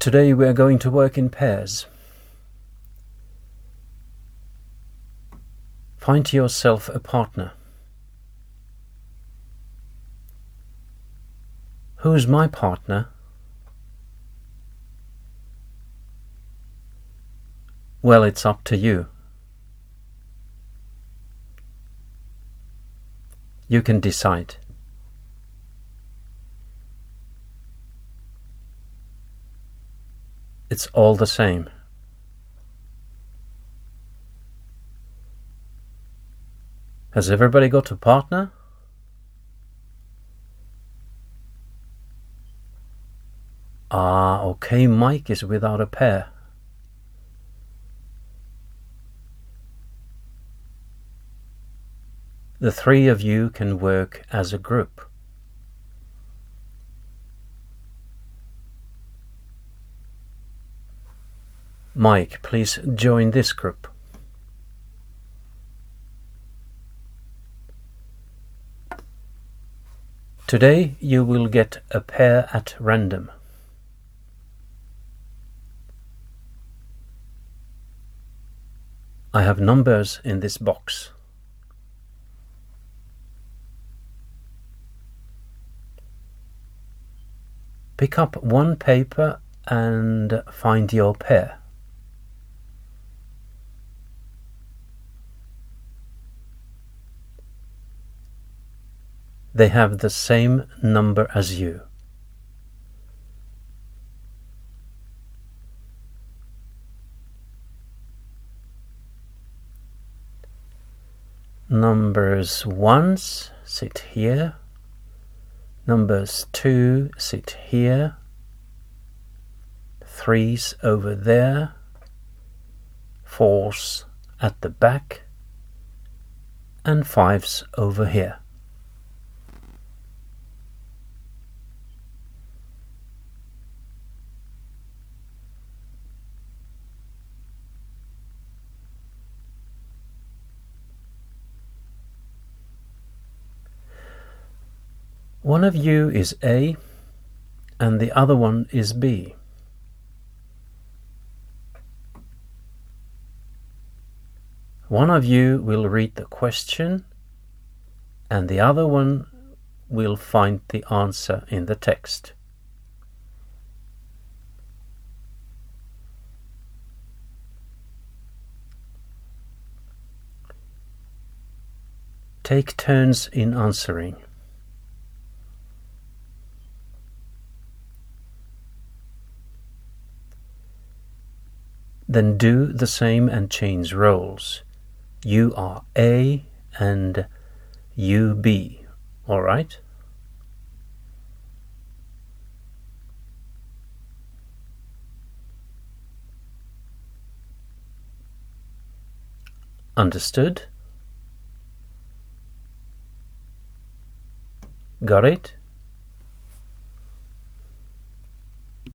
Today we are going to work in pairs. Find yourself a partner. Who's my partner? Well, it's up to you. You can decide. It's all the same. Has everybody got a partner? Okay, Mike is without a pair. The three of you can work as a group. Mike, please join this group. Today you will get a pair at random. I have numbers in this box. Pick up one paper and find your pair. They have the same number as you. Numbers 1s sit here. Numbers 2 sit here. 3s over there. 4s at the back. And 5s over here. One of you is A and the other one is B. One of you will read the question and the other one will find the answer in the text. Take turns in answering. Then do the same and change roles. You are A and you B. All right? Understood? Got it?